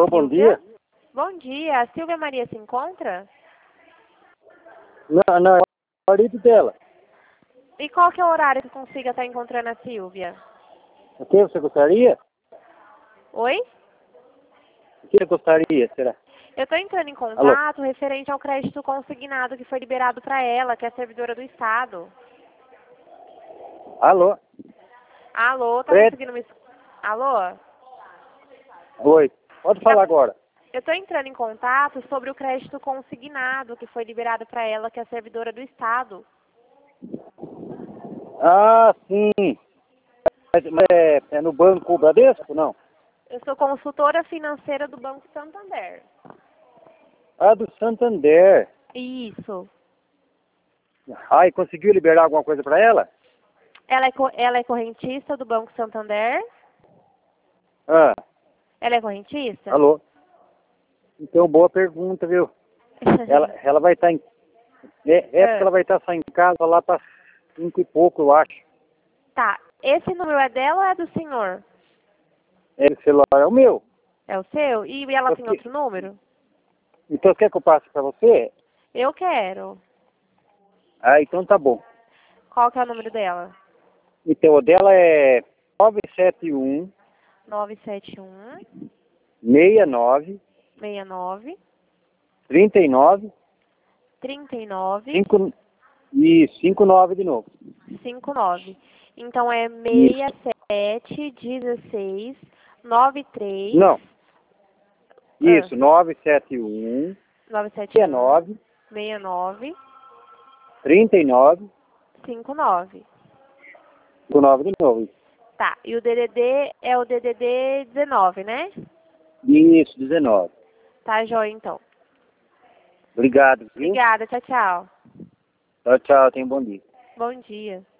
bom dia. Bom dia. A Silvia Maria se encontra? Não, é o marido dela. E qual que é o horário que consiga estar encontrando a Silvia? O que você gostaria? Oi? O que você gostaria, será? Eu estou entrando em contato referente ao crédito consignado que foi liberado para ela, que é servidora do Estado. Alô? Alô, tá Oi. conseguindo me... Alô? Oi. Pode falar agora. Eu estou entrando em contato sobre o crédito consignado que foi liberado para ela, que é servidora do Estado. Ah, sim. Mas é no Banco Bradesco, não? Eu sou consultora financeira do Banco Santander. Ah, do Santander. Isso. Ah, e conseguiu liberar alguma coisa para ela? Ela é correntista do Banco Santander? Ah, Ela é correntista? alô? Então, boa pergunta, viu? Ela vai estar em... porque ela vai estar só em casa lá para 5 e pouco, eu acho. Tá. Esse número é dela ou é do senhor? Esse celular é o meu. É o seu? E ela tem outro número? Então, quer que eu passe para você? Eu quero. Ah, então tá bom. Qual que é o número dela? Então, o dela é 971 971 69 69 39 39 5 e 59 de novo. 59. Então é Isso. 67 16 93 Não. Isso, 971 971 69 69 39 59. 59 de novo. Tá. E o DDD é o DDD 19, né? Isso, 19. Tá, joia, então. Obrigado, viu? Obrigada. Tchau, tchau. Tchau, tchau. Tenha um bom dia. Bom dia.